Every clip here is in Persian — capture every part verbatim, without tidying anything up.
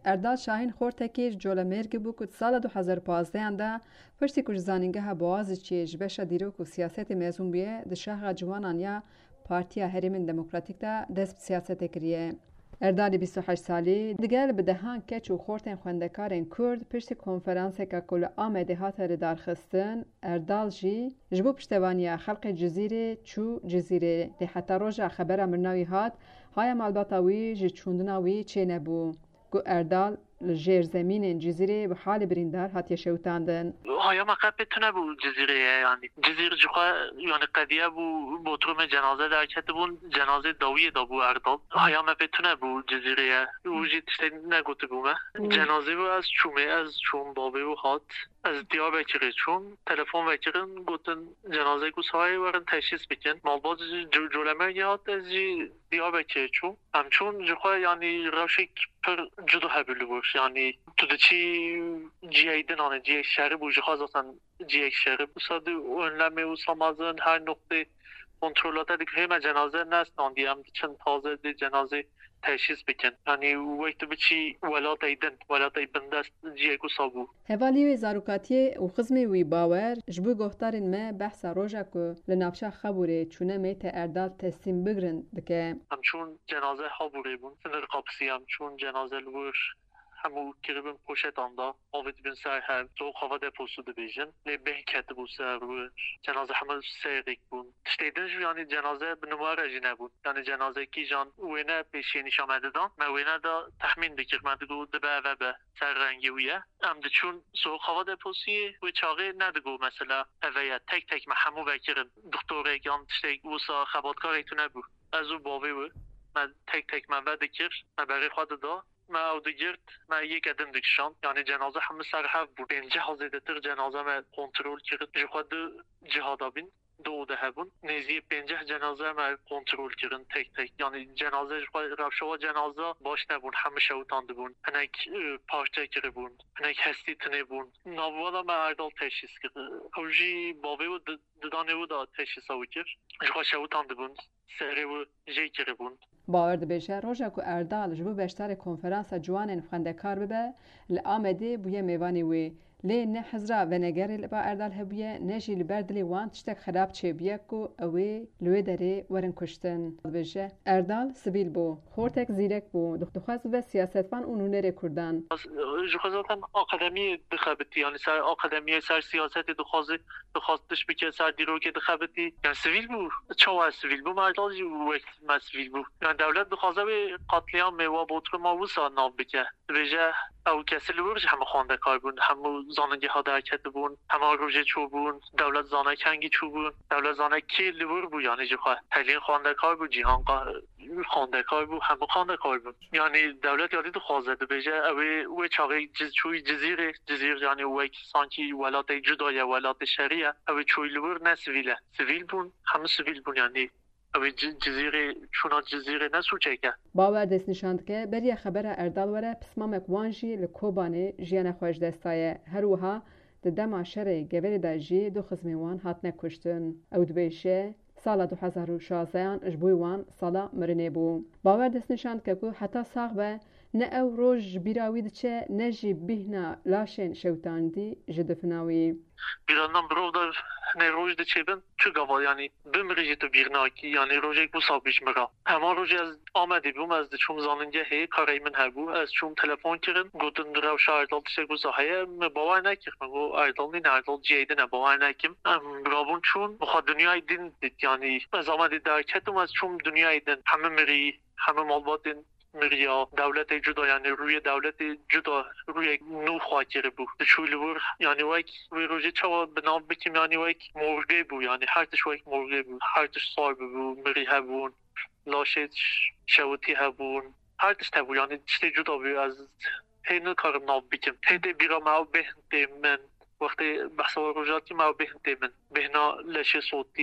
اردال شاهین خورتکی جوله مرگ بو که سال دو هزار و پانزده ده پشتی کش زانینگه ها بوازی چیش بشه دیروک و سیاست میزون بیه ده شهر جوانان یا پارتیا هریمن دموکراتیک ده دست سیاست کریه. اردالی بیست و هشت سالی دیگر به دهان کچ و خورتن خوندکارن کرد پشت کنفرانس که کل آمده هات ردار خستن اردال جی جبو پشتوانی خلق جزیره چو جزیره ده حتی روژا خبر مرناوی هات های مالباتاوی جی چوندناوی چه نبو گو اردال لجیر زمین جزیره به حال بریندار هات شوتاندن های مقب بتونه بو جزیره یعنی جزیره جخوا یعنی قضیه بو بطرم جنازه در کتبون جنازه داوی دابو اردال های ما بتونه بو جزیره وجود تشتی نگوته بومه جنازه بو از چومه از چوم بابه و هات از دیار بکره چون تلفن بکرن گوتن جنازه گوس های ورن تشخیص بکن مالباز جولمه یاد از دیار بکره چون همچون جخوا یعنی روشک پر جدو هبلو باش یعنی تو دچی جییدن آنه جیه شهر بوجه خواست اصلا جیه شهر بساده اونلمه و سامازن هر نقطه کنترولات دیگه همه جنازه نستان دی هم چند تازه دی جنازه تشخیص بکن یعنی وقت بچی ولات ایدن ولات ایدن دست جیه کو سابو هوالی و زاروکاتی و خزمی وی باور جبو گفتارین ما بحث روژا که لنافشا خبوره چونه میت اردال تسلیم بگرن دکه همچون جنازه خبوره بون سنر قبسی همچون جنازه لورش همو کربن پوشت آندا آوید بین سر هم تو خواه دپوسو ده بیجن لی به کت بو سر رو جنازه همه سیغیک بون تشتیدن جو یعنی جنازه بنوار رجی نبود یعنی جنازه کی جان وینه پیشینیش آمده دان ما وینه دا تخمین بکر من دگو ده به و به سر رنگی ویه ام ده چون سو خواه دپوسی و چاقی ندگو مثلا اویه تک تک ما همو بکرن دکتوره گان تشتیگ وسا خباتکار ایتو نبود از او باوی بود من تک تک من بده کر من برای خود دا ما او دگرد ما یک ادم دکشان یعنی جنازه همه سر هف بود بینجه حاضیده تر جنازه ما کنترول کرد جو خود جهادا بین دو ده هبون نیزی پنجه جنازه ما کنترل کردن تک تک یعنی جنازه رفشوا جنازه باش نبون همه شوتانده بون هنک پارچه کرده بون هنک هستی تنه بون نوالا ما اردال تشخیص کرد اوجی باوی و ددانه و دا تشخیص او کرد جو شوتانده بون سری و جی کرده بون باور دبیشه روژا که اردال جبو بیشتر کنفرانس جوان خوندکار ببه لآمده بویه میوانی وی لی نه حزرا و نگری لبا اردال هبیه نجی لبردلی وان تشتک خراب چه بیه کو اوی لوی داره ورن کشتن دبیشه اردال سبیل بو خورتک زیرک بو دخواست به سیاستوان اونونه رکردن جخوازاتن آکادمی دخبتی یعنی سر آکادمی سر سیاست دخواست دخواستش بکه سر دیرو که دخبتی یعنی سویل بو چوا سویل بو مردال جو وقت ما سویل بو یعنی دولت دخواسته به قتلیان میوا بوتر ما وسا ناب بکه دبیشه او کسی لورج همه خوانده کار بون همه زانگی ها درکت بون همه روژه چو بون دولت زانه کنگی چو بون دولت زانه کی لور بو یعنی جو خواه تلین خوانده کار بو جیهان خوانده کار بو همه خوانده کار بون یعنی دولت یادی دو خوازده بیجه اوی اوی چاقی جز چوی جزیره جزیر یعنی اوی سانکی ولات جدای ولات شریعه اوی چوی لور نه سویله سویل بون همه سویل بون یعنی اوی جزیره چونا جزیره نسو چکه باور دست نشاند که بری خبر اردال وره پسمامک وانجی لکوبانه جیان خوش دستایه هروها ده دما شره گوری دا جی دو خزمیوان هات نکشتن او دبیشه سالا دو هزار و شازده اجبوی وان سالا مرنه بو باور دست نشاند که که حتی ساق به نه او روش بیراوید چه نجی بهنا لاشن شوتاندی جدفناوی بیرانم برو در نه روش ده چه بین چه گوال یعنی بمریجی تو بیرناکی یعنی روژه بو سابیش مرا اما روژه از آمدی بوم از ده چوم زاننگه هی کاری من هبو از چوم تلفن کردن گوتن روش اردال تشه گوزا هی باور نکرد من گو اردال نین اردال جیده نه باور نکیم برابون چون بخواد دنیای دین دید یعنی از آمدی درکتم از چوم دنیای دین همه مری همه مالبات دین مریا دولت جدا یعنی روی دولت جدا روی نو خاطره بود چولی بور یعنی وای وی روزی چوا بنام بکیم یعنی وای مرغه بود یعنی هر تش وای مرغه بود هر تش صاحب بود مری هبون لاشه شوتی هبون هر تش تبو یعنی چه جدا بود از هینو کارم نام بکیم هیده بیرا ما بهنده من وقتی بحث روزاتی ما بهنده من بهنا لشه صوتی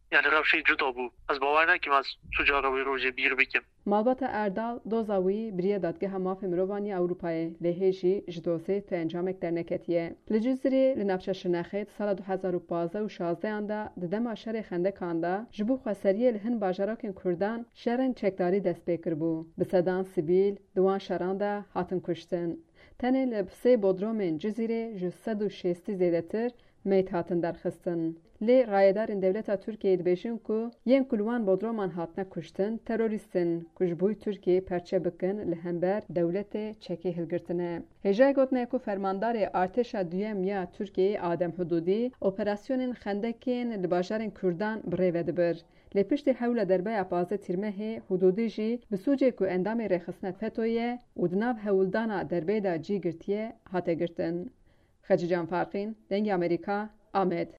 یعنی روشی جدا بود از باور نکیم از تجاروی روژه بیر بکیم. مالبات اردال دوزاوی بریه دادگاه ماف مروانی اروپای لهجی جدوسه تا انجامک در نکتیه. لجزری لنفش شناخت سال دو هزار و پانزده و شازده انده ددم آشر خنده کانده جبو خسریه لهن باجراکن کردان شرن چکداری دست بکر بو. بسدان سیبیل دوان شرانده هاتن کشتن. تنه لبسه بودرومن جزیره جسد و شستی زیده تر میت هاتن درخستن. لی رایدارین دولت ترکیه دبیشن کو ین کلوان بودرومان هاتنه کشتن تروریستن کجبوی ترکیه پرچه بکن لهمبر دولت چکی هلگرتنه. هجای گوتنه کو فرماندار ارتش دویم یا ترکیه آدم حدودی اپراسیون خندکین لباجارین کردان بریود بر. لی پشت حول دربه اپازه تیرمه حدودی جی بسوجه کو اندام رخصنت فتویه و دناو حولدانا دربه دا جی گرتیه هاته گرتن. خجیجان فارقین دنگ امریکا آمد.